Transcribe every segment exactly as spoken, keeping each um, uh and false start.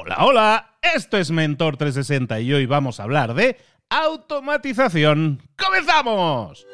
Hola, hola, esto es Mentor trescientos sesenta y hoy vamos a hablar de automatización. ¡Comenzamos!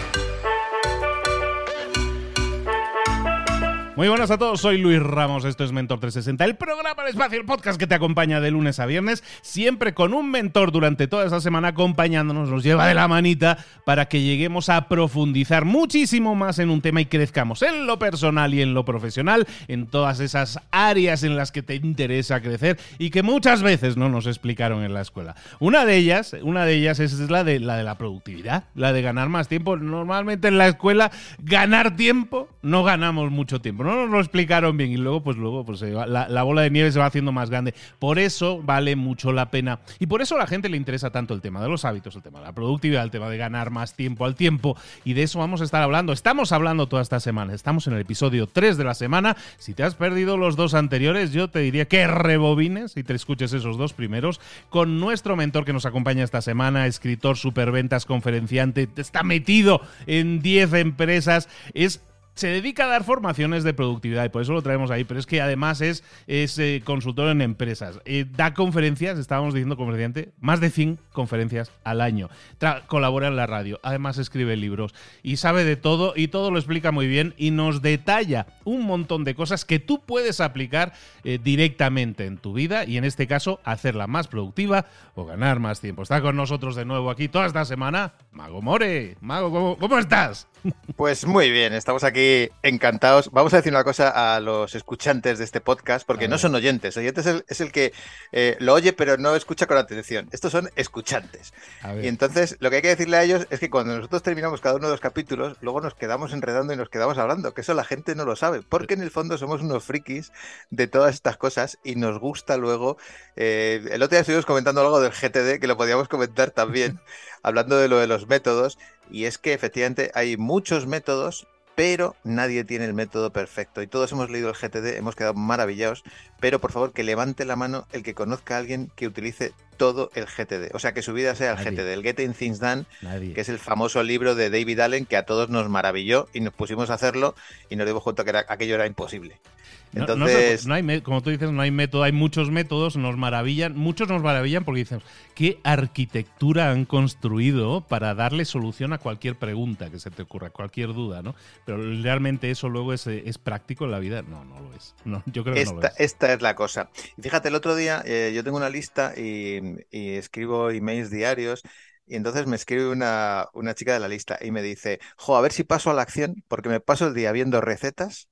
Muy buenas a todos, soy Luis Ramos, esto es Mentor trescientos sesenta, el programa de espacio, el podcast que te acompaña de lunes a viernes, siempre con un mentor durante toda esa semana acompañándonos, nos lleva de la manita para que lleguemos a profundizar muchísimo más en un tema y crezcamos en lo personal y en lo profesional, en todas esas áreas en las que te interesa crecer y que muchas veces no nos explicaron en la escuela. Una de ellas, una de ellas es la de la de la productividad, la de ganar más tiempo. Normalmente en la escuela ganar tiempo no ganamos mucho tiempo. No nos lo explicaron bien y luego pues luego pues la, la bola de nieve se va haciendo más grande. Por eso vale mucho la pena y por eso a la gente le interesa tanto el tema de los hábitos, el tema de la productividad, el tema de ganar más tiempo al tiempo, y de eso vamos a estar hablando. Estamos hablando toda esta semana. Estamos en el episodio tres de la semana. Si te has perdido los dos anteriores, yo te diría que rebobines y te escuches esos dos primeros con nuestro mentor que nos acompaña esta semana, escritor, superventas, conferenciante, está metido en diez empresas, es se dedica a dar formaciones de productividad y por eso lo traemos ahí, pero es que además es, es eh, consultor en empresas. Eh, da conferencias, estábamos diciendo conferenciante, más de cien conferencias al año. Tra- colabora en la radio, además escribe libros y sabe de todo y todo lo explica muy bien y nos detalla un montón de cosas que tú puedes aplicar eh, directamente en tu vida y en este caso hacerla más productiva o ganar más tiempo. Está con nosotros de nuevo aquí toda esta semana Mago More. Mago, ¿cómo, cómo estás? Pues muy bien, estamos aquí encantados. Vamos a decir una cosa a los escuchantes de este podcast, porque no son oyentes. Oyentes es el, es el que eh, lo oye pero no escucha con atención. Estos son escuchantes. Y entonces lo que hay que decirle a ellos es que cuando nosotros terminamos cada uno de los capítulos, luego nos quedamos enredando y nos quedamos hablando, que eso la gente no lo sabe, porque en el fondo somos unos frikis de todas estas cosas y nos gusta luego... Eh, el otro día estuvimos comentando algo del G T D, que lo podíamos comentar también, hablando de lo de los métodos, y es que efectivamente hay muchos métodos, pero nadie tiene el método perfecto. Y todos hemos leído el G T D, hemos quedado maravillados, pero por favor que levante la mano el que conozca a alguien que utilice todo el G T D. O sea, que su vida sea el nadie. G T D, el Getting Things Done, nadie. Que es el famoso libro de David Allen que a todos nos maravilló y nos pusimos a hacerlo y nos dimos cuenta que era, aquello era imposible. Entonces, no, no, no hay, como tú dices, no hay método, hay muchos métodos, nos maravillan, muchos nos maravillan porque dicen, ¿qué arquitectura han construido para darle solución a cualquier pregunta que se te ocurra, cualquier duda, ¿no? Pero realmente eso luego es, es práctico en la vida. No, no lo es. No, yo creo que esta, no lo es. Esta es la cosa. Y fíjate, el otro día eh, yo tengo una lista y, y escribo emails diarios. Y entonces me escribe una, una chica de la lista y me dice, jo, a ver si paso a la acción, porque me paso el día viendo recetas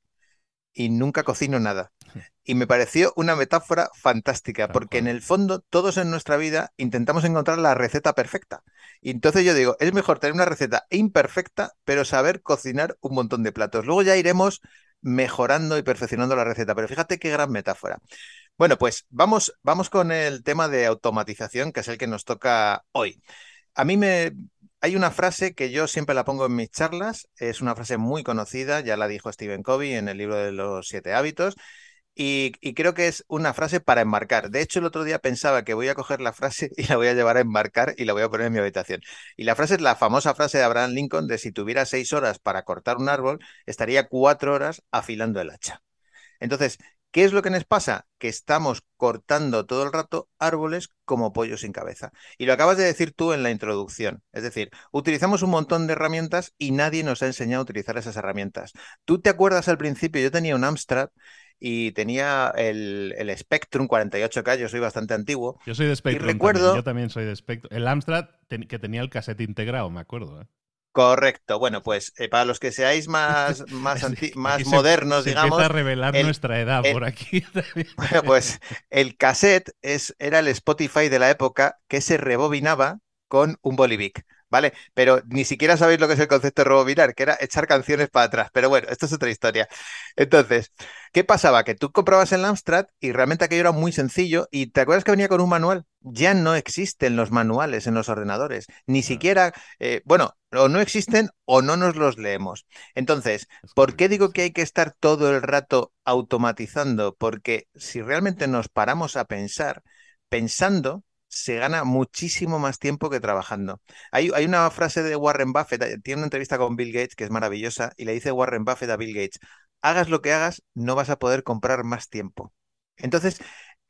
y nunca cocino nada. Y me pareció una metáfora fantástica, porque en el fondo todos en nuestra vida intentamos encontrar la receta perfecta. Y entonces yo digo, es mejor tener una receta imperfecta, pero saber cocinar un montón de platos. Luego ya iremos mejorando y perfeccionando la receta, pero fíjate qué gran metáfora. Bueno, pues vamos, vamos con el tema de automatización, que es el que nos toca hoy. A mí me... Hay una frase que yo siempre la pongo en mis charlas, es una frase muy conocida, ya la dijo Stephen Covey en el libro de los siete hábitos, y, y creo que es una frase para enmarcar. De hecho, el otro día pensaba que voy a coger la frase y la voy a llevar a enmarcar y la voy a poner en mi habitación. Y la frase es la famosa frase de Abraham Lincoln de si tuviera seis horas para cortar un árbol, estaría cuatro horas afilando el hacha. Entonces, ¿qué es lo que nos pasa? Que estamos cortando todo el rato árboles como pollo sin cabeza. Y lo acabas de decir tú en la introducción. Es decir, utilizamos un montón de herramientas y nadie nos ha enseñado a utilizar esas herramientas. ¿Tú te acuerdas al principio? Yo tenía un Amstrad y tenía el, el Spectrum cuarenta y ocho K, yo soy bastante antiguo. Yo soy de Spectrum y recuerdo... también. Yo también soy de Spectrum. El Amstrad ten, que tenía el cassette integrado, me acuerdo, ¿eh? Correcto. Bueno, pues eh, para los que seáis más, más, anti más se, modernos, se digamos... empieza a revelar el, nuestra edad el, por aquí. Bueno, pues el cassette es, era el Spotify de la época que se rebobinaba con un bolivic, ¿vale? Pero ni siquiera sabéis lo que es el concepto de rebobinar, que era echar canciones para atrás. Pero bueno, esto es otra historia. Entonces, ¿qué pasaba? Que tú comprabas el Amstrad y realmente aquello era muy sencillo y ¿te acuerdas que venía con un manual? Ya no existen los manuales en los ordenadores. Ni no. siquiera, eh, bueno, o no existen o no nos los leemos. Entonces, ¿por qué digo que hay que estar todo el rato automatizando? Porque si realmente nos paramos a pensar, pensando se gana muchísimo más tiempo que trabajando. Hay, hay una frase de Warren Buffett, tiene una entrevista con Bill Gates que es maravillosa, y le dice Warren Buffett a Bill Gates, hagas lo que hagas, no vas a poder comprar más tiempo. Entonces,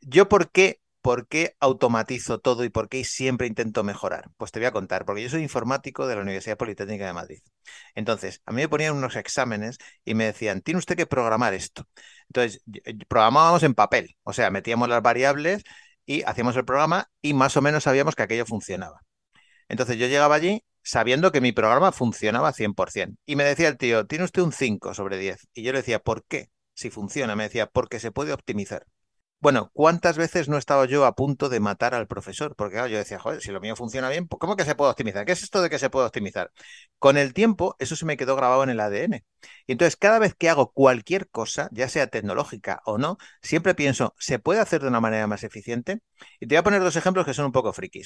¿Yo por qué, por qué automatizo todo y por qué siempre intento mejorar? Pues te voy a contar, porque yo soy informático de la Universidad Politécnica de Madrid. Entonces, a mí me ponían unos exámenes y me decían, tiene usted que programar esto. Entonces, yo- yo- programábamos en papel, o sea, metíamos las variables y hacíamos el programa y más o menos sabíamos que aquello funcionaba. Entonces yo llegaba allí sabiendo que mi programa funcionaba cien por ciento. Y me decía el tío, tiene usted un cinco sobre diez. Y yo le decía, ¿por qué? Si funciona, me decía, porque se puede optimizar. Bueno, ¿cuántas veces no he estado yo a punto de matar al profesor? Porque claro, yo decía, joder, si lo mío funciona bien, pues ¿cómo que se puede optimizar? ¿Qué es esto de que se puede optimizar? Con el tiempo, eso se me quedó grabado en el A D N. Y entonces, cada vez que hago cualquier cosa, ya sea tecnológica o no, siempre pienso, ¿se puede hacer de una manera más eficiente? Y te voy a poner dos ejemplos que son un poco frikis.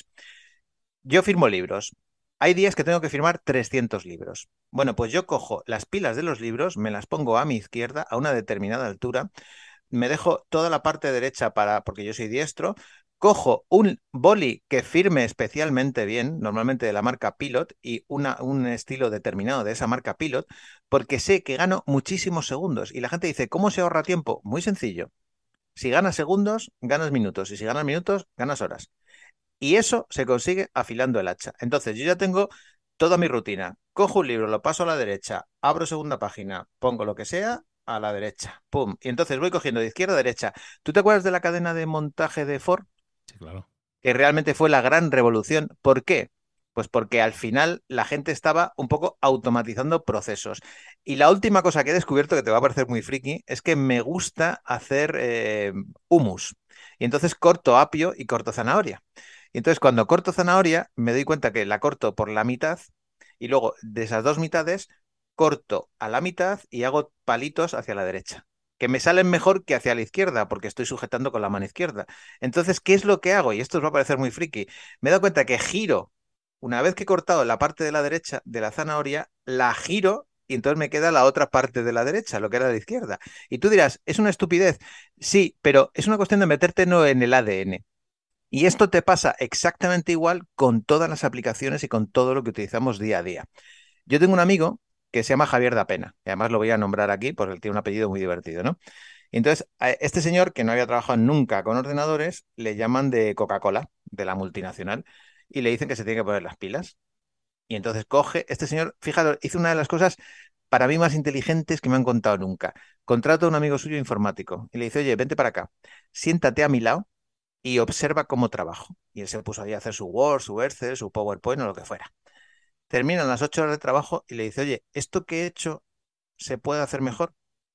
Yo firmo libros. Hay días que tengo que firmar trescientos libros. Bueno, pues yo cojo las pilas de los libros, me las pongo a mi izquierda a una determinada altura, me dejo toda la parte derecha para, porque yo soy diestro, cojo un boli que firme especialmente bien, normalmente de la marca Pilot, y una, un estilo determinado de esa marca Pilot, porque sé que gano muchísimos segundos. Y la gente dice, ¿cómo se ahorra tiempo? Muy sencillo. Si ganas segundos, ganas minutos, y si ganas minutos, ganas horas. Y eso se consigue afilando el hacha. Entonces, yo ya tengo toda mi rutina. Cojo un libro, lo paso a la derecha, abro segunda página, pongo lo que sea a la derecha. Pum. Y entonces voy cogiendo de izquierda a derecha. ¿Tú te acuerdas de la cadena de montaje de Ford? Sí, claro. Que realmente fue la gran revolución. ¿Por qué? Pues porque al final la gente estaba un poco automatizando procesos. Y la última cosa que he descubierto, que te va a parecer muy friki, es que me gusta hacer eh, hummus. Y entonces corto apio y corto zanahoria. Y entonces cuando corto zanahoria, me doy cuenta que la corto por la mitad y luego de esas dos mitades corto a la mitad y hago palitos hacia la derecha, que me salen mejor que hacia la izquierda porque estoy sujetando con la mano izquierda. Entonces, ¿qué es lo que hago? Y esto os va a parecer muy friki. Me he dado cuenta que giro, una vez que he cortado la parte de la derecha de la zanahoria, la giro y entonces me queda la otra parte de la derecha, lo que era de la izquierda. Y tú dirás, ¿es una estupidez? Sí, pero es una cuestión de meterte no en el A D N. Y esto te pasa exactamente igual con todas las aplicaciones y con todo lo que utilizamos día a día. Yo tengo un amigo que se llama Javier da Pena, y además lo voy a nombrar aquí porque él tiene un apellido muy divertido, ¿no? Y entonces, a este señor que no había trabajado nunca con ordenadores, le llaman de Coca-Cola, de la multinacional, y le dicen que se tiene que poner las pilas. Y entonces coge, este señor, fíjate, hizo una de las cosas para mí más inteligentes que me han contado nunca. Contrata a un amigo suyo informático y le dice, oye, vente para acá, siéntate a mi lado y observa cómo trabajo. Y él se puso ahí a hacer su Word, su Excel, su PowerPoint o lo que fuera. Terminan las ocho horas de trabajo y le dice, oye, ¿esto que he hecho se puede hacer mejor?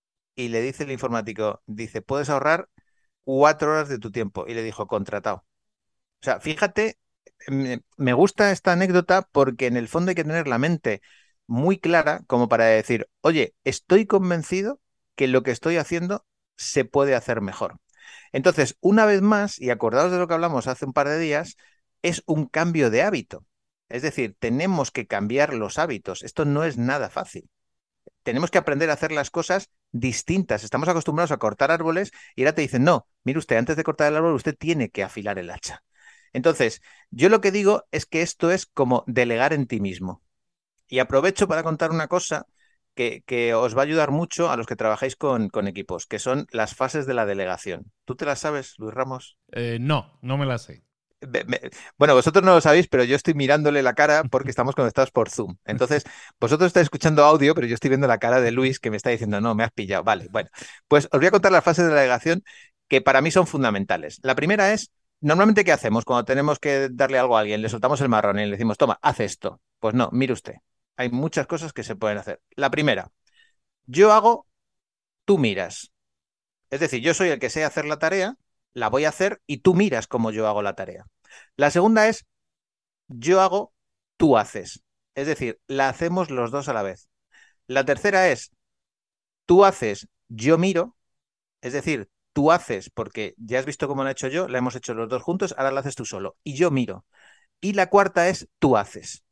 Y le dice el informático, dice, puedes ahorrar cuatro horas de tu tiempo. Y le dijo, contratado. O sea, fíjate, me, me gusta esta anécdota porque en el fondo hay que tener la mente muy clara como para decir, oye, estoy convencido que lo que estoy haciendo se puede hacer mejor. Entonces, una vez más, y acordaos de lo que hablamos hace un par de días, es un cambio de hábito. Es decir, tenemos que cambiar los hábitos. Esto no es nada fácil. Tenemos que aprender a hacer las cosas distintas. Estamos acostumbrados a cortar árboles y ahora te dicen, no, mire usted, antes de cortar el árbol, usted tiene que afilar el hacha. Entonces, yo lo que digo es que esto es como delegar en ti mismo. Y aprovecho para contar una cosa que, que os va a ayudar mucho a los que trabajáis con, con equipos, que son las fases de la delegación. ¿Tú te las sabes, Luis Ramos? Eh, no, no me la sé. Ve- me- Bueno, vosotros no lo sabéis, pero yo estoy mirándole la cara porque estamos conectados por Zoom. Entonces, vosotros estáis escuchando audio, pero yo estoy viendo la cara de Luis que me está diciendo, no, me has pillado. Vale, bueno, pues os voy a contar las fases de la delegación que para mí son fundamentales. La primera es, normalmente, ¿qué hacemos cuando tenemos que darle algo a alguien? Le soltamos el marrón y le decimos, toma, haz esto. Pues no, mire usted. Hay muchas cosas que se pueden hacer. La primera, yo hago, tú miras. Es decir, yo soy el que sé hacer la tarea, la voy a hacer y tú miras cómo yo hago la tarea. La segunda es, yo hago, tú haces. Es decir, la hacemos los dos a la vez. La tercera es, tú haces, yo miro. Es decir, tú haces porque ya has visto cómo lo he hecho yo, la hemos hecho los dos juntos, ahora la haces tú solo. Y yo miro. Y la cuarta es, tú haces.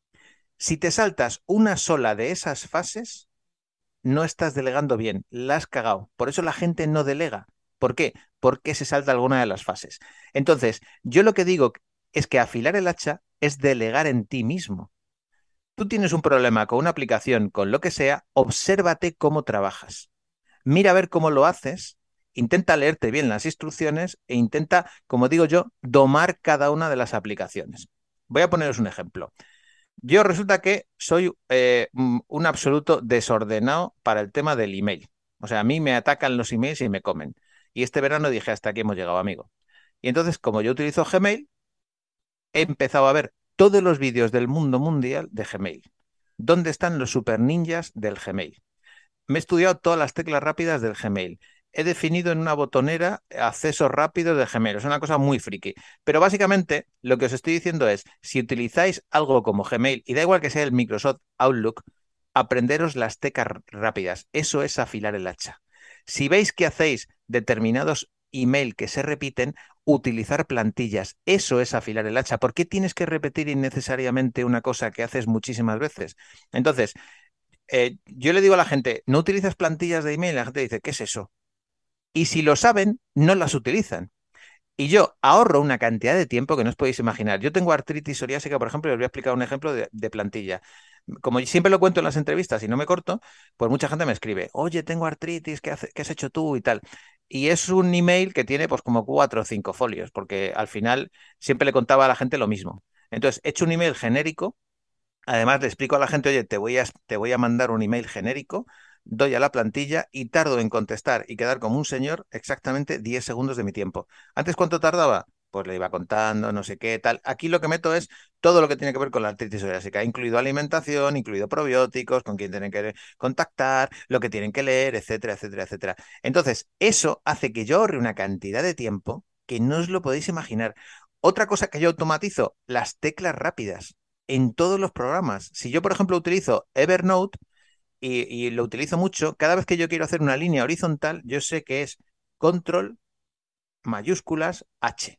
Si te saltas una sola de esas fases, no estás delegando bien, la has cagado. Por eso la gente no delega. ¿Por qué? Porque se salta alguna de las fases. Entonces, yo lo que digo es que afilar el hacha es delegar en ti mismo. Tú tienes un problema con una aplicación, con lo que sea, obsérvate cómo trabajas. Mira a ver cómo lo haces intenta leerte bien las instrucciones e intenta, como digo yo, domar cada una de las aplicaciones. Voy a poneros un ejemplo. Yo resulta que soy eh, un absoluto desordenado para el tema del email. O sea, a mí me atacan los emails y me comen. Y este verano dije, hasta aquí hemos llegado, amigo. Y entonces, como yo utilizo Gmail, he empezado a ver todos los vídeos del mundo mundial de Gmail. ¿Dónde están los super ninjas del Gmail? Me he estudiado todas las teclas rápidas del Gmail. He definido en una botonera accesos rápidos de Gmail. Es una cosa muy friki. Pero básicamente lo que os estoy diciendo es, si utilizáis algo como Gmail, y da igual que sea el Microsoft Outlook, aprenderos las teclas rápidas. Eso es afilar el hacha. Si veis que hacéis determinados email que se repiten, utilizar plantillas. Eso es afilar el hacha. ¿Por qué tienes que repetir innecesariamente una cosa que haces muchísimas veces? Entonces, eh, yo le digo a la gente, ¿no utilizas plantillas de email? La gente dice, ¿qué es eso? Y si lo saben, no las utilizan. Y yo ahorro una cantidad de tiempo que no os podéis imaginar. Yo tengo artritis psoriásica, por ejemplo, y os voy a explicar un ejemplo de, de plantilla. Como siempre lo cuento en las entrevistas y no me corto, pues mucha gente me escribe, oye, tengo artritis, ¿qué, hace- qué has hecho tú y tal? Y es un email que tiene pues como cuatro o cinco folios, porque al final siempre le contaba a la gente lo mismo. Entonces, he hecho un email genérico. Además, le explico a la gente, oye, te voy a, te voy a mandar un email genérico, doy a la plantilla y tardo en contestar y quedar como un señor exactamente diez segundos de mi tiempo. ¿Antes cuánto tardaba? Pues le iba contando, no sé qué, tal. Aquí lo que meto es todo lo que tiene que ver con la artritis psoriásica, incluido alimentación, incluido probióticos, con quién tienen que contactar, lo que tienen que leer, etcétera, etcétera, etcétera. Entonces, eso hace que yo ahorre una cantidad de tiempo que no os lo podéis imaginar. Otra cosa que yo automatizo, las teclas rápidas en todos los programas. Si yo, por ejemplo, utilizo Evernote y, y lo utilizo mucho, cada vez que yo quiero hacer una línea horizontal, yo sé que es control mayúsculas H.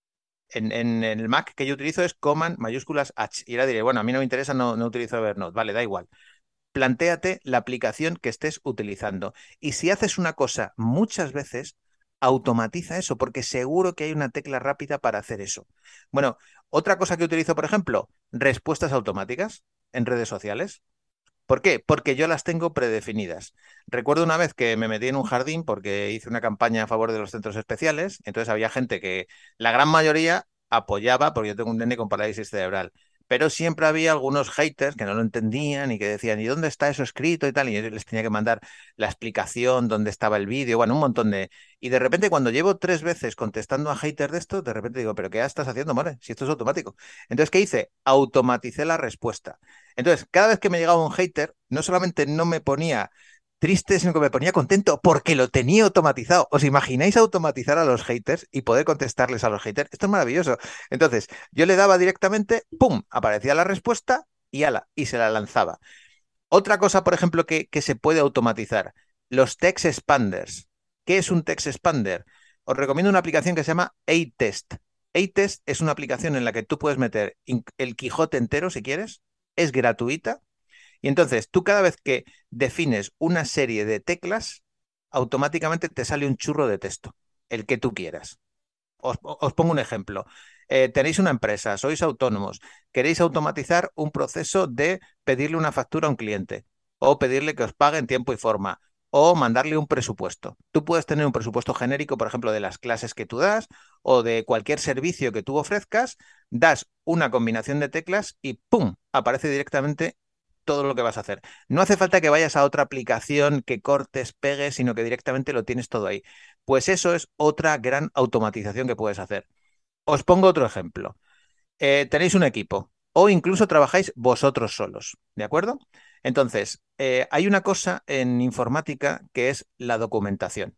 En, en el Mac que yo utilizo es command mayúsculas H. Y ahora diré, bueno, a mí no me interesa, no, no utilizo Evernote. Vale, da igual. Plantéate la aplicación que estés utilizando. Y si haces una cosa muchas veces, automatiza eso, porque seguro que hay una tecla rápida para hacer eso. Bueno, otra cosa que utilizo, por ejemplo, respuestas automáticas en redes sociales. ¿Por qué? Porque yo las tengo predefinidas. Recuerdo una vez que me metí en un jardín porque hice una campaña a favor de los centros especiales, entonces había gente que, la gran mayoría, apoyaba, porque yo tengo un nene con parálisis cerebral, pero siempre había algunos haters que no lo entendían y que decían, ¿y dónde está eso escrito y tal? Y yo les tenía que mandar la explicación, dónde estaba el vídeo, bueno, un montón de... Y de repente cuando llevo tres veces contestando a haters de esto, de repente digo, ¿pero qué estás haciendo, more? Si esto es automático. Entonces, ¿qué hice? Automaticé la respuesta. Entonces, cada vez que me llegaba un hater, no solamente no me ponía triste, sino que me ponía contento porque lo tenía automatizado. ¿Os imagináis automatizar a los haters y poder contestarles a los haters? Esto es maravilloso. Entonces, yo le daba directamente, ¡pum!, aparecía la respuesta y ala, y se la lanzaba. Otra cosa, por ejemplo, que, que se puede automatizar, los text expanders. ¿Qué es un text expander? Os recomiendo una aplicación que se llama A-Test. A-Test es una aplicación en la que tú puedes meter el Quijote entero si quieres, es gratuita, y entonces tú cada vez que defines una serie de teclas, automáticamente te sale un churro de texto, el que tú quieras. Os, os pongo un ejemplo. Eh, tenéis una empresa, sois autónomos, queréis automatizar un proceso de pedirle una factura a un cliente o pedirle que os pague en tiempo y forma o mandarle un presupuesto. Tú puedes tener un presupuesto genérico, por ejemplo, de las clases que tú das o de cualquier servicio que tú ofrezcas, das una combinación de teclas y ¡pum!, aparece directamente todo lo que vas a hacer. No hace falta que vayas a otra aplicación que cortes, pegues, sino que directamente lo tienes todo ahí. Pues eso es otra gran automatización que puedes hacer. Os pongo otro ejemplo. Eh, tenéis un equipo o incluso trabajáis vosotros solos, ¿de acuerdo? Entonces, eh, hay una cosa en informática que es la documentación.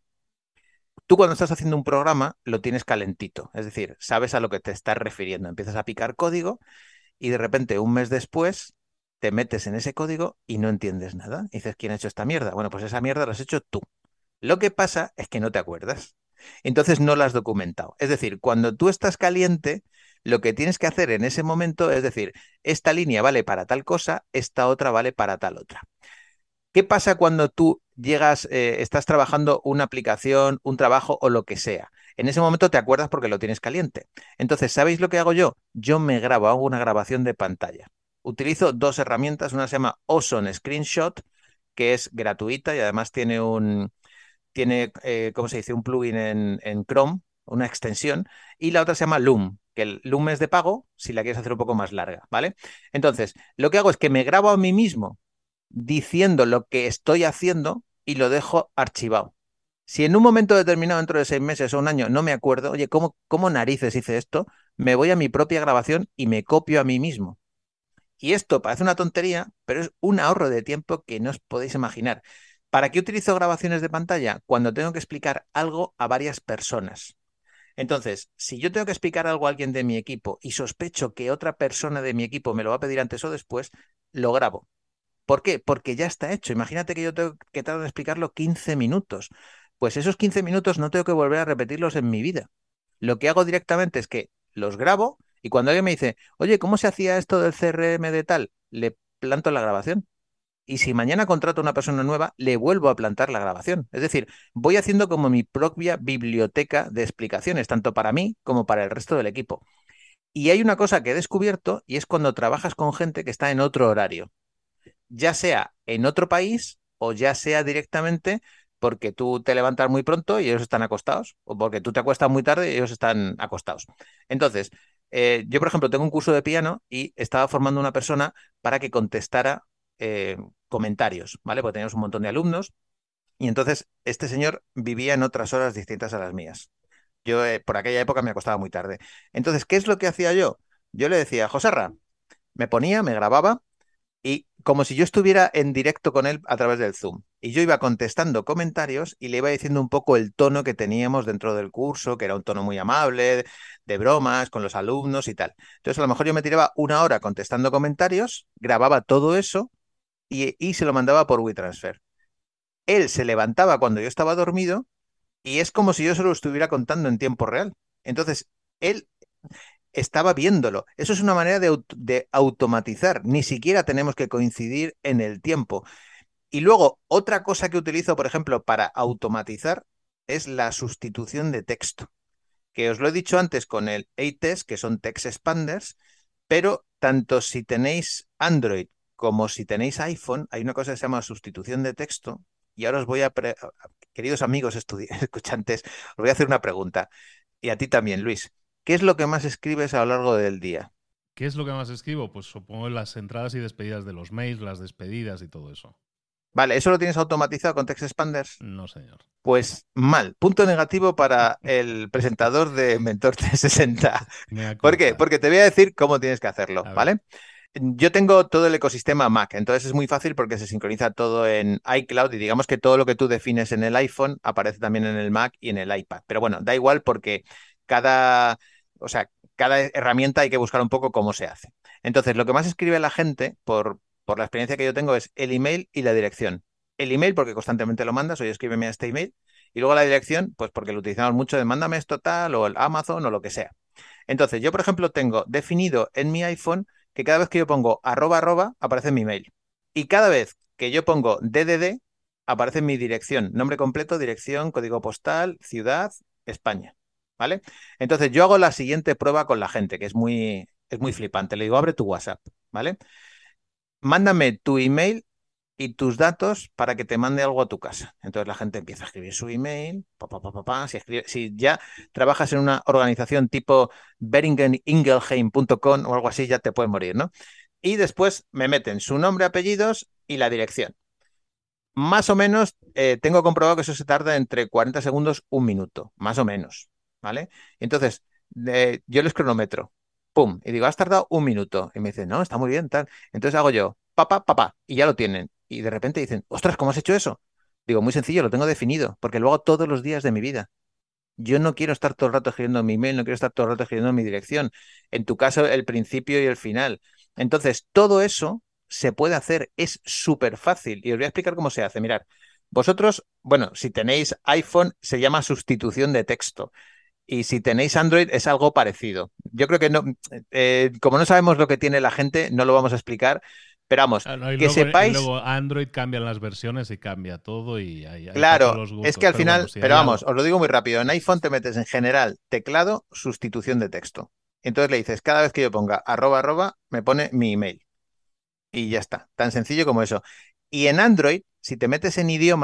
Tú cuando estás haciendo un programa lo tienes calentito, es decir, sabes a lo que te estás refiriendo. Empiezas a picar código y de repente un mes después te metes en ese código y no entiendes nada. Y dices, ¿quién ha hecho esta mierda? Bueno, pues esa mierda la has hecho tú. Lo que pasa es que no te acuerdas. Entonces no la has documentado. Es decir, cuando tú estás caliente, lo que tienes que hacer en ese momento es decir, esta línea vale para tal cosa, esta otra vale para tal otra. ¿Qué pasa cuando tú llegas, eh, estás trabajando una aplicación, un trabajo o lo que sea? En ese momento te acuerdas porque lo tienes caliente. Entonces, ¿sabéis lo que hago yo? Yo me grabo, hago una grabación de pantalla. Utilizo dos herramientas, una se llama Ozone Screenshot, que es gratuita y además tiene un, tiene, eh, ¿cómo se dice? Un plugin en, en Chrome, una extensión, y la otra se llama Loom, que el Loom es de pago si la quieres hacer un poco más larga, ¿vale? Entonces, lo que hago es que me grabo a mí mismo diciendo lo que estoy haciendo y lo dejo archivado. Si en un momento determinado, dentro de seis meses o un año, no me acuerdo, oye, ¿cómo, cómo narices hice esto? Me voy a mi propia grabación y me copio a mí mismo. Y esto parece una tontería, pero es un ahorro de tiempo que no os podéis imaginar. ¿Para qué utilizo grabaciones de pantalla? Cuando tengo que explicar algo a varias personas. Entonces, si yo tengo que explicar algo a alguien de mi equipo y sospecho que otra persona de mi equipo me lo va a pedir antes o después, lo grabo. ¿Por qué? Porque ya está hecho. Imagínate que yo tengo que tardar en explicarlo quince minutos. Pues esos quince minutos no tengo que volver a repetirlos en mi vida. Lo que hago directamente es que los grabo y cuando alguien me dice, oye, ¿cómo se hacía esto del C R M de tal? Le planto la grabación. Y si mañana contrato a una persona nueva, le vuelvo a plantar la grabación. Es decir, voy haciendo como mi propia biblioteca de explicaciones, tanto para mí como para el resto del equipo. Y hay una cosa que he descubierto y es cuando trabajas con gente que está en otro horario, ya sea en otro país o ya sea directamente porque tú te levantas muy pronto y ellos están acostados, o porque tú te acuestas muy tarde y ellos están acostados. Entonces, eh, yo, por ejemplo, tengo un curso de piano y estaba formando una persona para que contestara eh, comentarios, ¿vale? Porque teníamos un montón de alumnos y entonces este señor vivía en otras horas distintas a las mías. Yo eh, por aquella época me acostaba muy tarde. Entonces, ¿qué es lo que hacía yo? Yo le decía, Joserra, me ponía, me grababa y como si yo estuviera en directo con él a través del Zoom. Y yo iba contestando comentarios y le iba diciendo un poco el tono que teníamos dentro del curso, que era un tono muy amable, de bromas con los alumnos y tal. Entonces, a lo mejor yo me tiraba una hora contestando comentarios, grababa todo eso y, y se lo mandaba por WeTransfer. Él se levantaba cuando yo estaba dormido y es como si yo se lo estuviera contando en tiempo real. Entonces, él estaba viéndolo. Eso es una manera de, aut- de automatizar. Ni siquiera tenemos que coincidir en el tiempo. Y luego, otra cosa que utilizo, por ejemplo, para automatizar es la sustitución de texto, que os lo he dicho antes con el A-Test, que son text expanders, pero tanto si tenéis Android como si tenéis iPhone, hay una cosa que se llama sustitución de texto. Y ahora os voy a, pre- queridos amigos estudi- escuchantes, os voy a hacer una pregunta. Y a ti también, Luis. ¿Qué es lo que más escribes a lo largo del día? ¿Qué es lo que más escribo? Pues supongo las entradas y despedidas de los mails, las despedidas y todo eso. Vale, ¿eso lo tienes automatizado con text expanders? No, señor. Pues mal. Punto negativo para el presentador de Mentor trescientos sesenta. Mea ¿Por qué? culpa. Porque te voy a decir cómo tienes que hacerlo, A ver. ¿vale? Yo tengo todo el ecosistema Mac, entonces es muy fácil porque se sincroniza todo en iCloud y digamos que todo lo que tú defines en el iPhone aparece también en el Mac y en el iPad. Pero bueno, da igual porque cada, o sea, cada herramienta hay que buscar un poco cómo se hace. Entonces, lo que más escribe la gente, por, por la experiencia que yo tengo, es el email y la dirección. El email porque constantemente lo mandas, oye, escríbeme a este email. Y luego la dirección, pues porque lo utilizamos mucho de mándame esto tal o el Amazon o lo que sea. Entonces, yo, por ejemplo, tengo definido en mi iPhone que cada vez que yo pongo arroba arroba aparece mi mail. Y cada vez que yo pongo D D D aparece mi dirección, nombre completo, dirección, código postal, ciudad, España. ¿Vale? Entonces yo hago la siguiente prueba con la gente, que es muy, es muy flipante. Le digo, abre tu WhatsApp, ¿vale? Mándame tu email y tus datos para que te mande algo a tu casa. Entonces la gente empieza a escribir su email, pa, pa, pa, pa, pa. Si, escribe- si ya trabajas en una organización tipo beringen ingelheim punto com o algo así, ya te puedes morir, ¿no? Y después me meten su nombre, apellidos y la dirección. Más o menos, eh, tengo comprobado que eso se tarda entre cuarenta segundos, un minuto, más o menos, ¿vale? Entonces, eh, yo les cronometro, pum, y digo, has tardado un minuto. Y me dicen, no, está muy bien, tal. Entonces hago yo, papá, papá, y ya lo tienen. Y de repente dicen, ostras, ¿cómo has hecho eso? Digo, muy sencillo, lo tengo definido, porque lo hago todos los días de mi vida. Yo no quiero estar todo el rato escribiendo mi email, no quiero estar todo el rato escribiendo mi dirección. En tu caso, el principio y el final. Entonces, todo eso se puede hacer, es súper fácil. Y os voy a explicar cómo se hace. Mirad, vosotros, bueno, si tenéis iPhone, se llama sustitución de texto. Y si tenéis Android, es algo parecido. Yo creo que no, eh, como no sabemos lo que tiene la gente, no lo vamos a explicar. Pero vamos, Ah, no, y, que luego, y sepáis. luego Android cambian las versiones y cambia todo y hay, hay para todos Claro, los es que gustos. al Pero bueno, final, si pero hay vamos, algo. os lo digo muy rápido, en Sí, sí, iPhone sí. te metes en general, teclado, sustitución de texto. Entonces le dices, cada vez que yo ponga arroba arroba, me pone mi email. Y ya está, tan sencillo como eso. Y en Android, si te metes en idiomas,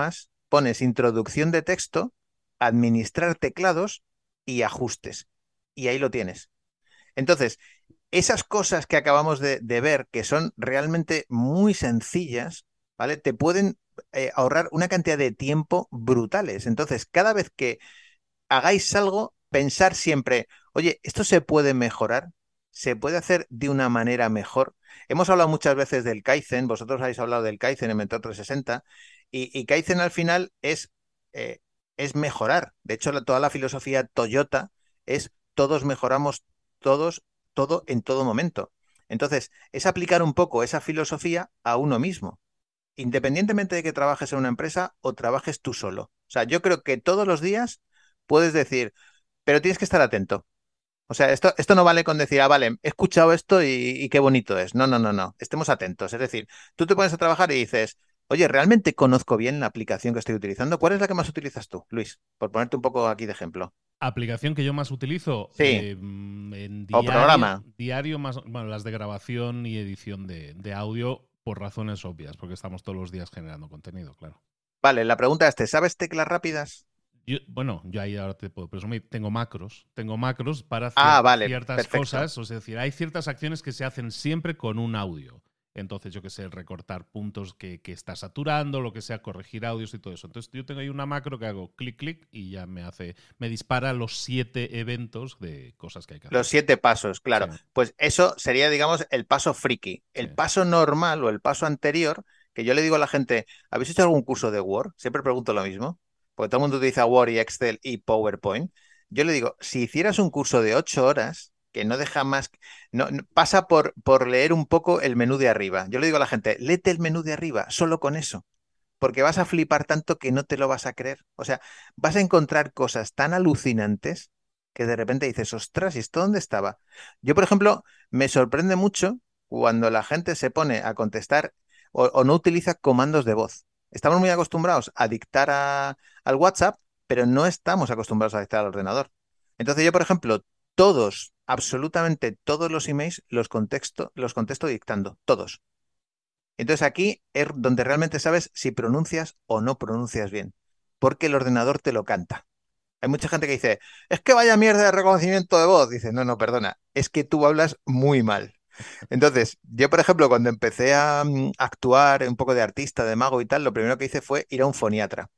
pones introducción de texto, administrar teclados y ajustes. Y ahí lo tienes. Entonces, esas cosas que acabamos de, de ver, que son realmente muy sencillas, ¿vale? Te pueden eh, ahorrar una cantidad de tiempo brutales. Entonces, cada vez que hagáis algo, pensar siempre, oye, ¿esto se puede mejorar? ¿Se puede hacer de una manera mejor? Hemos hablado muchas veces del Kaizen, vosotros habéis hablado del Kaizen en Mentor trescientos sesenta, y, y Kaizen al final es, eh, es mejorar. De hecho, la- toda la filosofía Toyota es todos mejoramos, todos, todo en todo momento. Entonces, es aplicar un poco esa filosofía a uno mismo, independientemente de que trabajes en una empresa o trabajes tú solo. O sea, yo creo que todos los días puedes decir, pero tienes que estar atento. O sea, esto, esto no vale con decir, ah, vale, he escuchado esto y, y qué bonito es. No, no, no, no. Estemos atentos. Es decir, tú te pones a trabajar y dices, oye, ¿realmente conozco bien la aplicación que estoy utilizando? ¿Cuál es la que más utilizas tú, Luis? Por ponerte un poco aquí de ejemplo. Aplicación que yo más utilizo Sí, eh, en o diario, programa. diario más, bueno, las de grabación y edición de, de audio por razones obvias, porque estamos todos los días generando contenido, claro. Vale, la pregunta es, ¿te sabes teclas rápidas? Yo, bueno, yo ahí ahora te puedo presumir, tengo macros, tengo macros para Ah, cier- vale, ciertas perfecto. cosas, o sea, es decir, hay ciertas acciones que se hacen siempre con un audio. Entonces, yo qué sé, recortar puntos que, que está saturando, lo que sea, corregir audios y todo eso. Entonces, yo tengo ahí una macro que hago clic, clic y ya me hace, me dispara los siete eventos de cosas que hay que Los hacer. siete pasos, Sí, claro. Pues eso sería, digamos, el paso friki. sí. El paso normal o el paso anterior, que yo le digo a la gente, ¿habéis hecho algún curso de Word? Siempre pregunto lo mismo, porque todo el mundo utiliza Word y Excel y PowerPoint. Yo le digo, si hicieras un curso de ocho horas, que no deja más, no, no- pasa por, por leer un poco el menú de arriba. Yo le digo a la gente, léete el menú de arriba, solo con eso, porque vas a flipar tanto que no te lo vas a creer. O sea, vas a encontrar cosas tan alucinantes que de repente dices, ostras, ¿y esto dónde estaba? Yo, por ejemplo, me sorprende mucho cuando la gente se pone a contestar o, o no utiliza comandos de voz. Estamos muy acostumbrados a dictar a- al WhatsApp, pero no estamos acostumbrados a dictar al ordenador. Entonces yo, por ejemplo, todos, absolutamente todos los emails los contesto, los contesto dictando, todos. Entonces aquí es donde realmente sabes si pronuncias o no pronuncias bien, porque el ordenador te lo canta. Hay mucha gente que dice, es que vaya mierda de reconocimiento de voz. Dice, no, no, perdona, es que tú hablas muy mal. Entonces, yo, por ejemplo, cuando empecé a mm, actuar un poco de artista, de mago y tal, lo primero que hice fue ir a un foniatra.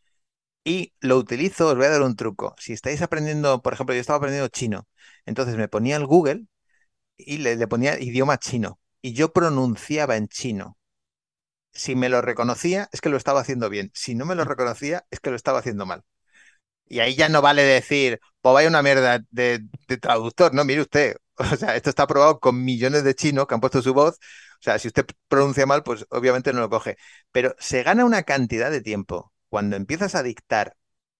Y lo utilizo, os voy a dar un truco. Si estáis aprendiendo, por ejemplo, yo estaba aprendiendo chino, entonces me ponía el Google y le, le ponía idioma chino. Y yo pronunciaba en chino. Si me lo reconocía, es que lo estaba haciendo bien. Si no me lo reconocía, es que lo estaba haciendo mal. Y ahí ya no vale decir, pues vaya una mierda de, de traductor, no, mire usted. O sea, esto está probado con millones de chinos que han puesto su voz. O sea, si usted pronuncia mal, pues obviamente no lo coge. Pero se gana una cantidad de tiempo cuando empiezas a dictar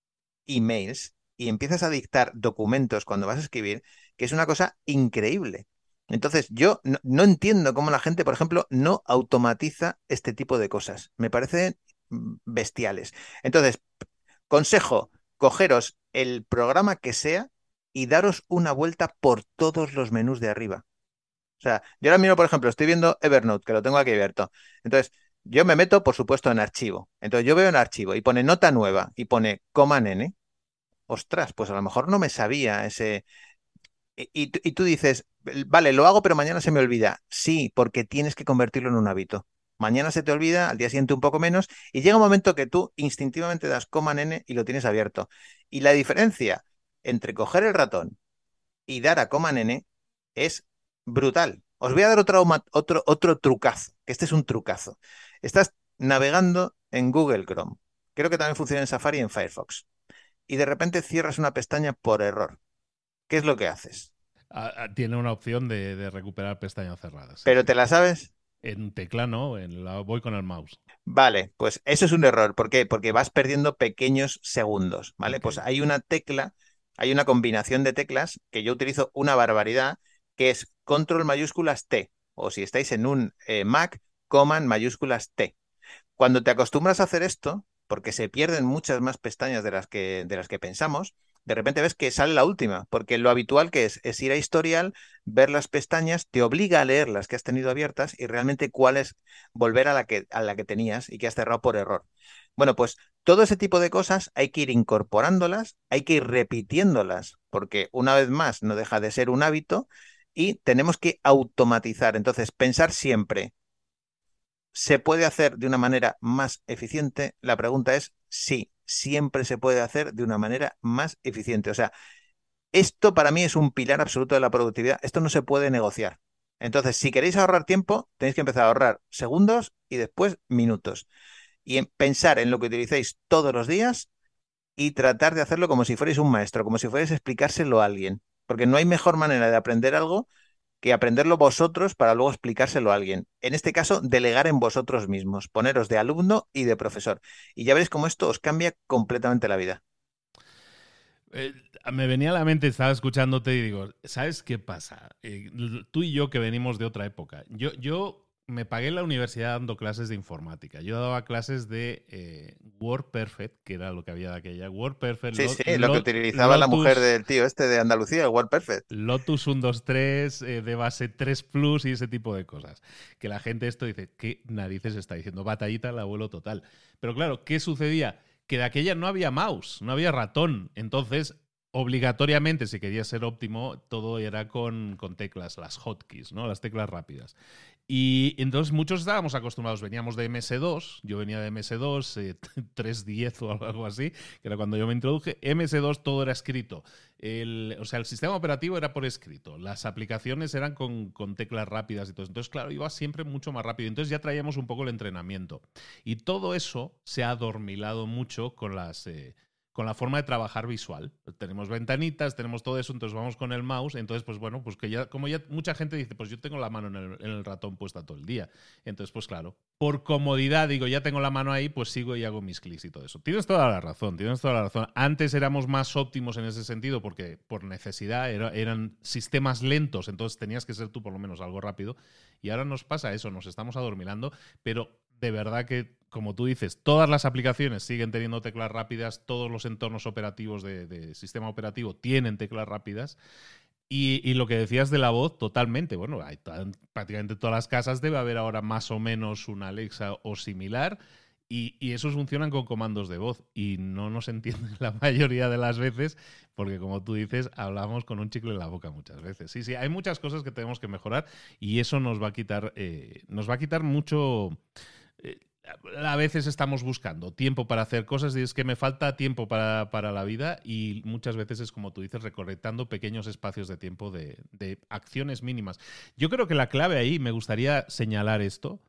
emails y empiezas a dictar documentos cuando vas a escribir, que es una cosa increíble. Entonces, yo no, no entiendo cómo la gente, por ejemplo, no automatiza este tipo de cosas. Me parecen mm, bestiales. Entonces, consejo, cogeros el programa que sea y daros una vuelta por todos los menús de arriba. O sea, yo ahora mismo, por ejemplo, estoy viendo Evernote, que lo tengo aquí abierto. Entonces, yo me meto, por supuesto, en archivo. Entonces, yo veo en archivo y pone nota nueva y pone coma nene. Ostras, pues a lo mejor no me sabía ese. Y, y tú y tú dices, vale, lo hago, pero mañana se me olvida. Sí, porque tienes que convertirlo en un hábito. Mañana se te olvida, al día siguiente un poco menos, y llega un momento que tú instintivamente das coma nene y lo tienes abierto. Y la diferencia entre coger el ratón y dar a coma nene es brutal. Os voy a dar otro, otro, otro trucazo, que este es un trucazo. Estás navegando en Google Chrome. Creo que también funciona en Safari y en Firefox. Y de repente cierras una pestaña por error. ¿Qué es lo que haces? Ah, ah, tiene una opción de, de recuperar pestañas cerradas, sí, ¿Pero sí. te la sabes? En tecla no, en la, voy con el mouse. Vale, pues eso es un error. ¿Por qué? Porque vas perdiendo pequeños segundos, ¿vale? Ok. Pues hay una tecla, hay una combinación de teclas que yo utilizo una barbaridad, que es control mayúsculas T, o si estáis en un eh, Mac, command mayúsculas T. Cuando te acostumbras a hacer esto, porque se pierden muchas más pestañas de las que, de las que pensamos, de repente ves que sale la última, porque lo habitual que es es ir a historial, ver las pestañas, te obliga a leer las que has tenido abiertas y realmente cuál es volver a la que, a la que tenías y que has cerrado por error. Bueno, pues todo ese tipo de cosas hay que ir incorporándolas, hay que ir repitiéndolas, porque una vez más no deja de ser un hábito y tenemos que automatizar. Entonces, pensar siempre, ¿se puede hacer de una manera más eficiente? La pregunta es sí, siempre se puede hacer de una manera más eficiente. O sea, esto para mí es un pilar absoluto de la productividad. Esto no se puede negociar. Entonces, si queréis ahorrar tiempo, tenéis que empezar a ahorrar segundos y después minutos. Y en pensar en lo que utilicéis todos los días y tratar de hacerlo como si fuerais un maestro, como si fuerais a explicárselo a alguien. Porque no hay mejor manera de aprender algo que aprenderlo vosotros para luego explicárselo a alguien. En este caso, delegar en vosotros mismos, poneros de alumno y de profesor. Y ya veréis cómo esto os cambia completamente la vida. Eh, me venía a la mente, estaba escuchándote y digo, ¿sabes qué pasa? Eh, tú y yo que venimos de otra época. Yo, yo me pagué en la universidad dando clases de informática. Yo daba clases de eh, WordPerfect, que era lo que había de aquella. WordPerfect, Sí, sí, Lot, lo que Lot, utilizaba la mujer Lotus, del tío este de Andalucía, el WordPerfect. Lotus ciento veintitrés, eh, de base tres Plus y ese tipo de cosas. Que la gente esto dice, ¿qué narices está diciendo? Batallita al abuelo total. Pero claro, ¿qué sucedía? Que de aquella no había mouse, no había ratón. Entonces, obligatoriamente, si querías ser óptimo, todo era con, con teclas, las hotkeys, ¿no? Las teclas rápidas. Y entonces muchos estábamos acostumbrados, veníamos de M S dos, yo venía de M S dos, eh, tres punto diez o algo así, que era cuando yo me introduje. M S dos todo era escrito. El, o sea, el sistema operativo era por escrito. Las aplicaciones eran con, con teclas rápidas y todo. Entonces, claro, iba siempre mucho más rápido. Entonces ya traíamos un poco el entrenamiento. Y todo eso se ha adormilado mucho con las... Eh, con la forma de trabajar visual. Tenemos ventanitas, tenemos todo eso, entonces vamos con el mouse, entonces pues bueno, pues que ya, como ya mucha gente dice, pues yo tengo la mano en el, en el ratón puesta todo el día. Entonces pues claro, por comodidad digo, ya tengo la mano ahí, pues sigo y hago mis clics y todo eso. Tienes toda la razón, tienes toda la razón. Antes éramos más óptimos en ese sentido porque por necesidad era, eran sistemas lentos, entonces tenías que ser tú por lo menos algo rápido. Y ahora nos pasa eso, nos estamos adormilando, pero de verdad que, como tú dices, todas las aplicaciones siguen teniendo teclas rápidas, todos los entornos operativos de, de sistema operativo tienen teclas rápidas. Y, y, lo que decías de la voz, totalmente. Bueno, hay tan, prácticamente todas las casas debe haber ahora más o menos una Alexa o similar. Y, y esos funcionan con comandos de voz. Y no nos entienden la mayoría de las veces, porque como tú dices, hablamos con un chicle en la boca muchas veces. Sí, sí, hay muchas cosas que tenemos que mejorar y eso nos va a quitar, eh, nos va a quitar mucho. Eh, a veces estamos buscando tiempo para hacer cosas y es que me falta tiempo para, para la vida y muchas veces es como tú dices, recortando pequeños espacios de tiempo de, de acciones mínimas. Yo creo que la clave ahí, me gustaría señalar esto,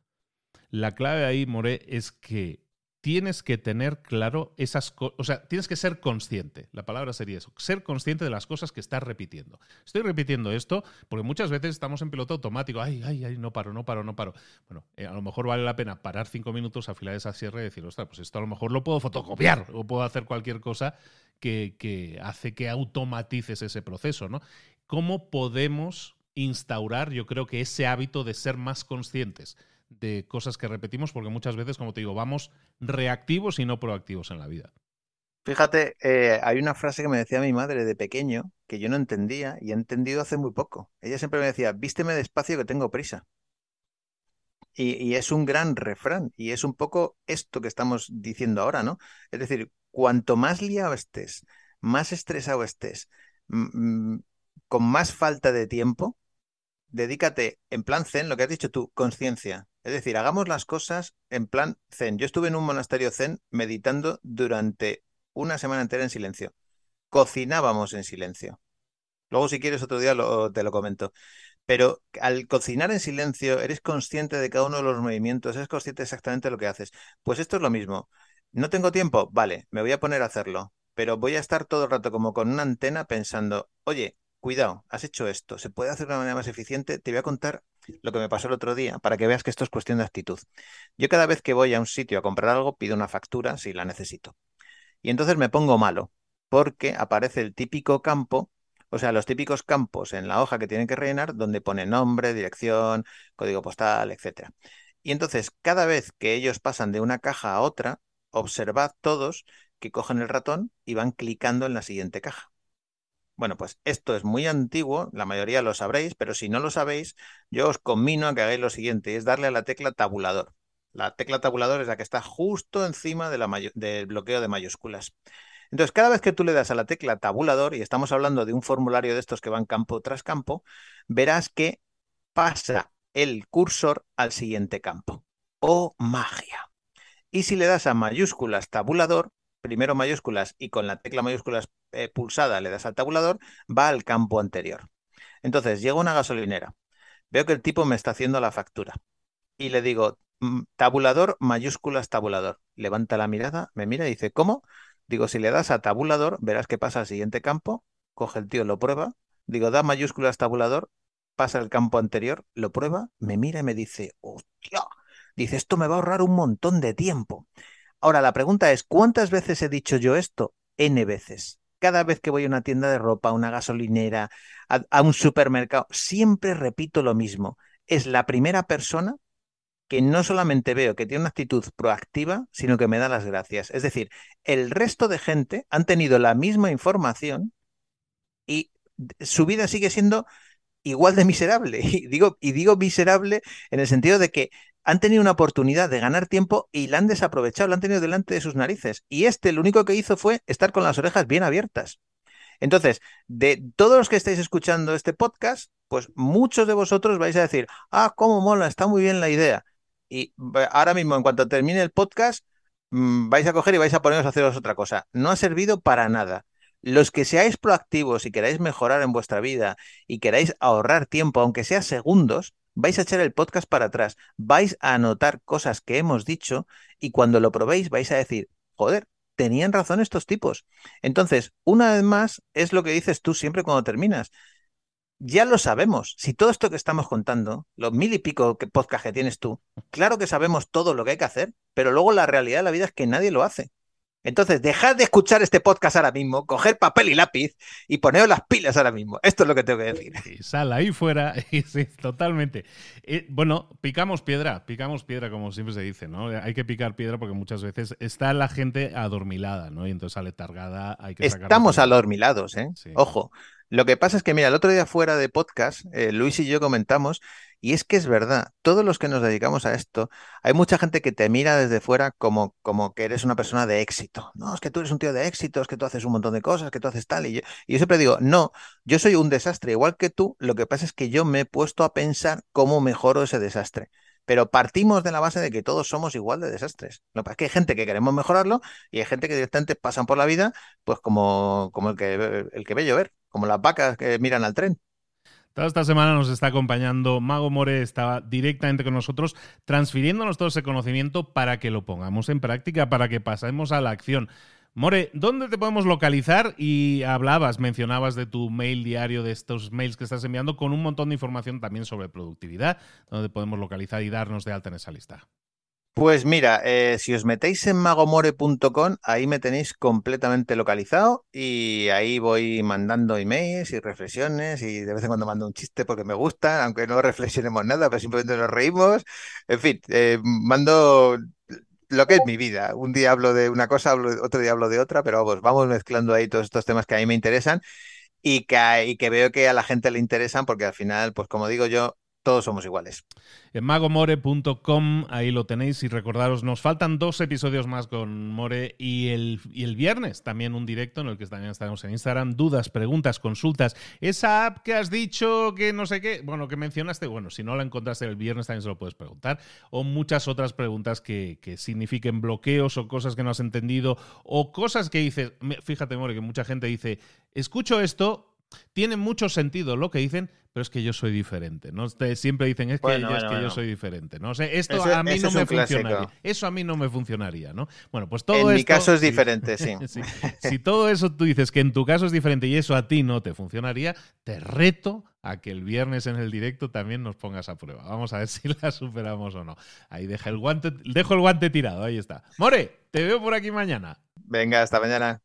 la clave ahí, More, es que tienes que tener claro esas cosas, o sea, tienes que ser consciente, la palabra sería eso, ser consciente de las cosas que estás repitiendo. Estoy repitiendo esto porque muchas veces estamos en piloto automático, ay, ay, ay, no paro, no paro, no paro. Bueno, eh, a lo mejor vale la pena parar cinco minutos, afilar esa sierra y decir, ostras, pues esto a lo mejor lo puedo fotocopiar o puedo hacer cualquier cosa que, que hace que automatices ese proceso, ¿no? ¿Cómo podemos instaurar, yo creo que ese hábito de ser más conscientes de cosas que repetimos? Porque muchas veces, como te digo, vamos reactivos y no proactivos en la vida. Fíjate, eh, hay una frase que me decía mi madre de pequeño que yo no entendía y he entendido hace muy poco. Ella siempre me decía, vísteme despacio que tengo prisa. Y, y es un gran refrán y es un poco esto que estamos diciendo ahora, ¿no? Es decir, cuanto más liado estés, más estresado estés, mm, mm, con más falta de tiempo, dedícate en plan zen, lo que has dicho tú, conciencia. Es decir, hagamos las cosas en plan zen. Yo estuve en un monasterio zen meditando durante una semana entera en silencio. Cocinábamos en silencio. Luego, si quieres, otro día lo- te lo comento. Pero al cocinar en silencio, eres consciente de cada uno de los movimientos, eres consciente exactamente de lo que haces. Pues esto es lo mismo. ¿No tengo tiempo? Vale, me voy a poner a hacerlo. Pero voy a estar todo el rato como con una antena pensando, oye, cuidado, has hecho esto, ¿se puede hacer de una manera más eficiente? Te voy a contar lo que me pasó el otro día para que veas que esto es cuestión de actitud. Yo cada vez que voy a un sitio a comprar algo, pido una factura si la necesito. Y entonces me pongo malo, porque aparece el típico campo, o sea, los típicos campos en la hoja que tienen que rellenar, donde pone nombre, dirección, código postal, etcétera. Y entonces, cada vez que ellos pasan de una caja a otra, observad todos que cogen el ratón y van clicando en la siguiente caja. Bueno, pues esto es muy antiguo, la mayoría lo sabréis, pero si no lo sabéis, yo os conmino a que hagáis lo siguiente, es darle a la tecla tabulador. La tecla tabulador es la que está justo encima de la mayo- del bloqueo de mayúsculas. Entonces, cada vez que tú le das a la tecla tabulador, y estamos hablando de un formulario de estos que van campo tras campo, verás que pasa el cursor al siguiente campo. ¡Oh, magia! Y si le das a mayúsculas tabulador, primero mayúsculas y con la tecla mayúsculas eh, pulsada le das al tabulador, va al campo anterior. Entonces, llego a una gasolinera, veo que el tipo me está haciendo la factura y le digo, "Mm, tabulador, mayúsculas, tabulador". Levanta la mirada, me mira y dice, ¿cómo? Digo, si le das a tabulador, verás que pasa al siguiente campo, coge el tío, lo prueba. Digo, da mayúsculas, tabulador, pasa al campo anterior, lo prueba, me mira y me dice, hostia, dice, esto me va a ahorrar un montón de tiempo. Ahora, la pregunta es, ¿cuántas veces he dicho yo esto? N veces. Cada vez que voy a una tienda de ropa, a una gasolinera, a, a un supermercado, siempre repito lo mismo. Es la primera persona que no solamente veo que tiene una actitud proactiva, sino que me da las gracias. Es decir, el resto de gente han tenido la misma información y su vida sigue siendo igual de miserable. Y digo, y digo miserable en el sentido de que han tenido una oportunidad de ganar tiempo y la han desaprovechado, la han tenido delante de sus narices. Y este lo único que hizo fue estar con las orejas bien abiertas. Entonces, de todos los que estáis escuchando este podcast, pues muchos de vosotros vais a decir, ah, cómo mola, está muy bien la idea. Y eh, ahora mismo, en cuanto termine el podcast, mm, vais a coger y vais a poneros a haceros otra cosa. No ha servido para nada. Los que seáis proactivos y queráis mejorar en vuestra vida y queráis ahorrar tiempo, aunque sea segundos, vais a echar el podcast para atrás, vais a anotar cosas que hemos dicho y cuando lo probéis vais a decir, joder, tenían razón estos tipos. Entonces, una vez más, es lo que dices tú siempre cuando terminas. Ya lo sabemos. Si todo esto que estamos contando, los mil y pico que podcast que tienes tú, claro que sabemos todo lo que hay que hacer, pero luego la realidad de la vida es que nadie lo hace. Entonces, dejad de escuchar este podcast ahora mismo, coger papel y lápiz y poneos las pilas ahora mismo. Esto es lo que tengo que decir. Y sal ahí fuera, y sí, totalmente. Eh, bueno, picamos piedra, picamos piedra, como siempre se dice, ¿no? Hay que picar piedra porque muchas veces está la gente adormilada, ¿no? Y entonces sale targada, hay que sacarla Estamos fuera. adormilados, ¿eh? Sí. Ojo. Lo que pasa es que, mira, el otro día fuera de podcast, eh, Luis y yo comentamos, y es que es verdad, todos los que nos dedicamos a esto, hay mucha gente que te mira desde fuera como, como que eres una persona de éxito. No, es que tú eres un tío de éxito, es que tú haces un montón de cosas, que tú haces tal. Y yo, y yo siempre digo, no, yo soy un desastre igual que tú, lo que pasa es que yo me he puesto a pensar cómo mejoro ese desastre. Pero partimos de la base de que todos somos igual de desastres. Lo que pasa es que hay gente que queremos mejorarlo y hay gente que directamente pasan por la vida pues como, como el que, el que ve llover, como las vacas que miran al tren. Toda esta semana nos está acompañando Mago More, estaba directamente con nosotros, transfiriéndonos todo ese conocimiento para que lo pongamos en práctica, para que pasemos a la acción. More, ¿dónde te podemos localizar? Y hablabas, mencionabas de tu mail diario, de estos mails que estás enviando, con un montón de información también sobre productividad, donde podemos localizar y darnos de alta en esa lista. Pues mira, eh, si os metéis en magomore punto com, ahí me tenéis completamente localizado y ahí voy mandando emails y reflexiones y de vez en cuando mando un chiste porque me gusta, aunque no reflexionemos nada, pero simplemente nos reímos. En fin, eh, mando lo que es mi vida. Un día hablo de una cosa, hablo, otro día hablo de otra, pero vamos, vamos mezclando ahí todos estos temas que a mí me interesan y que, y que veo que a la gente le interesan porque al final, pues como digo yo, todos somos iguales. En magomore punto com, ahí lo tenéis y recordaros, nos faltan dos episodios más con More y el, y el viernes también un directo en el que también estaremos en Instagram. Dudas, preguntas, consultas. Esa app que has dicho que no sé qué, bueno, que mencionaste, bueno, si no la encontraste el viernes también se lo puedes preguntar. O muchas otras preguntas que, que signifiquen bloqueos o cosas que no has entendido o cosas que dices, fíjate, More, que mucha gente dice, escucho esto, tiene mucho sentido lo que dicen, pero es que yo soy diferente, ¿no? Siempre dicen, es que, Bueno, yo, bueno, es que bueno. yo soy diferente, ¿no? O sea, esto Ese- a mí ese no es me un clásico. funcionaría. Eso a mí no me funcionaría, ¿no? Bueno, pues todo En esto... mi caso es sí. diferente, sí. Sí. Si todo eso tú dices que en tu caso es diferente y eso a ti no te funcionaría, te reto a que el viernes en el directo también nos pongas a prueba. Vamos a ver si la superamos o no. Ahí deja el guante, dejo el guante tirado, ahí está. More, te veo por aquí mañana. Venga, hasta mañana.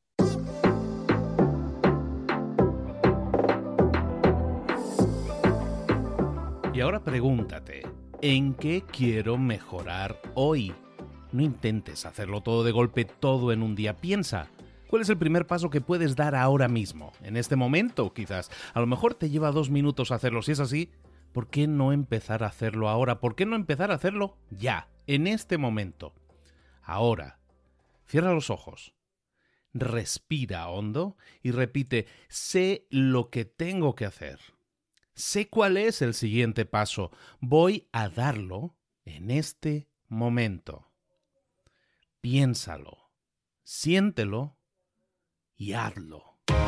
Y ahora pregúntate, ¿en qué quiero mejorar hoy? No intentes hacerlo todo de golpe, todo en un día. Piensa, ¿cuál es el primer paso que puedes dar ahora mismo? En este momento, quizás. A lo mejor te lleva dos minutos hacerlo. Si es así, ¿por qué no empezar a hacerlo ahora? ¿Por qué no empezar a hacerlo ya? en este momento. Ahora, cierra los ojos, respira hondo y repite: sé lo que tengo que hacer. Sé cuál es el siguiente paso. Voy a darlo en este momento. Piénsalo, siéntelo y hazlo.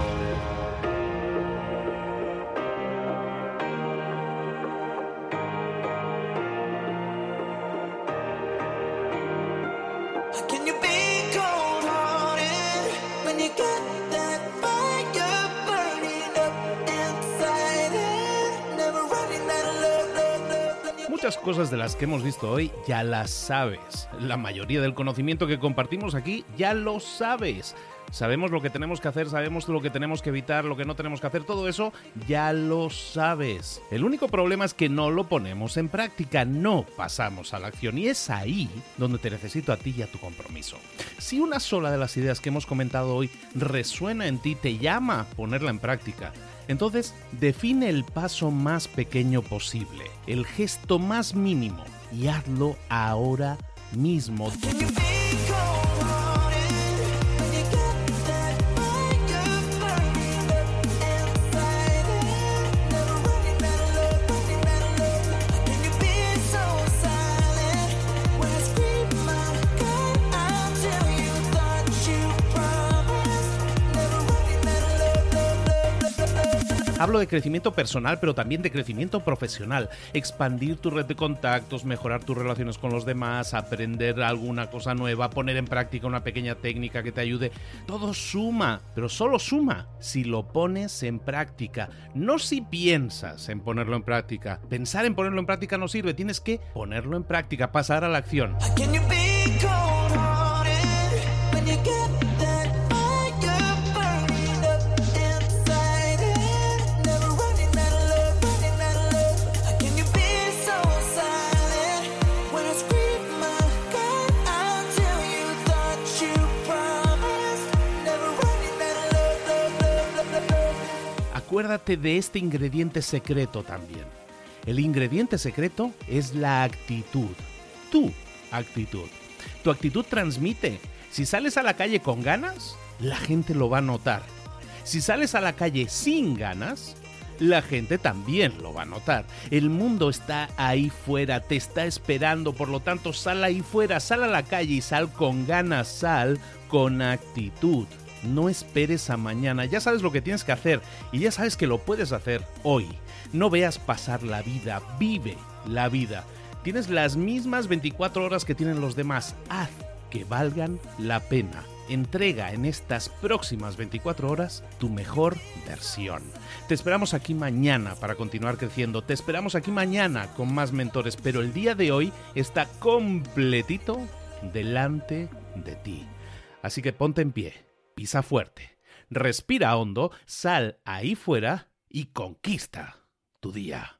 Muchas cosas de las que hemos visto hoy ya las sabes. La mayoría del conocimiento que compartimos aquí ya lo sabes. Sabemos lo que tenemos que hacer, sabemos lo que tenemos que evitar, lo que no tenemos que hacer, todo eso ya lo sabes. El único problema es que no lo ponemos en práctica, no pasamos a la acción, y es ahí donde te necesito a ti y a tu compromiso. Si una sola de las ideas que hemos comentado hoy resuena en ti, te llama a ponerla en práctica, entonces define el paso más pequeño posible, el gesto más mínimo, y hazlo ahora mismo. Hablo de crecimiento personal, pero también de crecimiento profesional. Expandir tu red de contactos, mejorar tus relaciones con los demás, aprender alguna cosa nueva, poner en práctica una pequeña técnica que te ayude. Todo suma, pero solo suma si lo pones en práctica. No si piensas en ponerlo en práctica. Pensar en ponerlo en práctica no sirve. Tienes que ponerlo en práctica, pasar a la acción. Acuérdate de este ingrediente secreto también. El ingrediente secreto es la actitud. Tu actitud. Tu actitud transmite. Si sales a la calle con ganas, la gente lo va a notar. Si sales a la calle sin ganas, la gente también lo va a notar. El mundo está ahí fuera, te está esperando, por lo tanto sal ahí fuera, sal a la calle y sal con ganas, sal con actitud. No esperes a mañana, ya sabes lo que tienes que hacer y ya sabes que lo puedes hacer hoy. No veas pasar la vida, vive la vida. Tienes las mismas veinticuatro horas que tienen los demás, haz que valgan la pena. Entrega en estas próximas veinticuatro horas tu mejor versión. Te esperamos aquí mañana para continuar creciendo, te esperamos aquí mañana con más mentores, pero el día de hoy está completito delante de ti. Así que ponte en pie. Pisa fuerte, respira hondo, sal ahí fuera y conquista tu día.